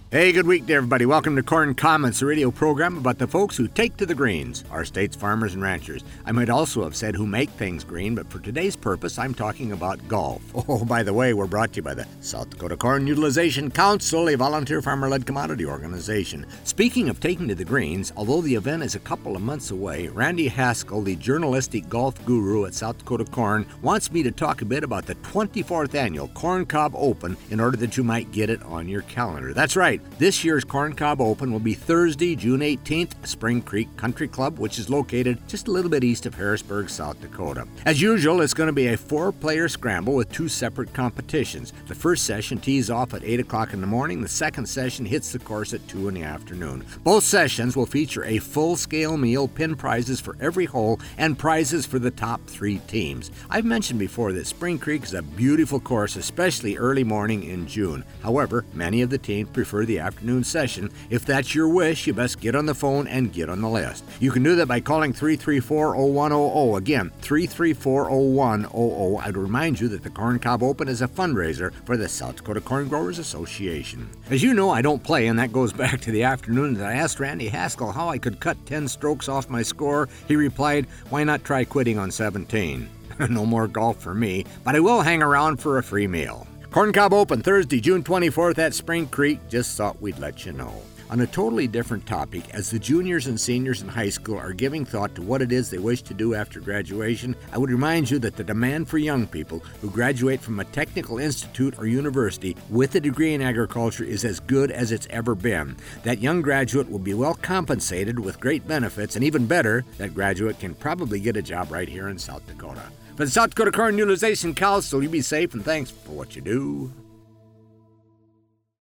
Hey, good week to everybody. Welcome to Corn Comments, a radio program about the folks who take to the greens, our state's farmers and ranchers. I might also have said who make things green, but for today's purpose, I'm talking about golf. Oh, by the way, we're brought to you by the South Dakota Corn Utilization Council, a volunteer farmer-led commodity organization. Speaking of taking to the greens, although the event is a couple of months away, Randy Haskell, the journalistic golf guru at South Dakota Corn, wants me to talk a bit about the 24th annual Corn Cob Open in order that you might get it on your calendar. That's right. This year's Corn Cob Open will be Thursday, June 18th, at Spring Creek Country Club, which is located just a little bit east of Harrisburg, South Dakota. As usual, it's going to be a 4-player scramble with 2 separate competitions. The first session tees off at 8 o'clock in the morning. The second session hits the course at 2 in the afternoon. Both sessions will feature a full-scale meal, pin prizes for every hole, and prizes for the top 3 teams. I've mentioned before that Spring Creek is a beautiful course, especially early morning in June. However, many of the teams prefer the afternoon session. If that's your wish, you best get on the phone and get on the list. You can do that by calling 334-0100. Again, 334-0100. I'd remind you that the Corn Cob Open is a fundraiser for the South Dakota Corn Growers Association. As you know, I don't play, and that goes back to the afternoon that I asked Randy Haskell how I could cut 10 strokes off my score. He replied, "Why not try quitting on 17? No more golf for me, but I will hang around for a free meal." Corn Cob Open, Thursday, June 24th at Spring Creek. Just thought we'd let you know. On a totally different topic, as the juniors and seniors in high school are giving thought to what it is they wish to do after graduation, I would remind you that the demand for young people who graduate from a technical institute or university with a degree in agriculture is as good as it's ever been. That young graduate will be well compensated with great benefits, and even better, that graduate can probably get a job right here in South Dakota. For the South Dakota Corn Utilization Council, you be safe and thanks for what you do.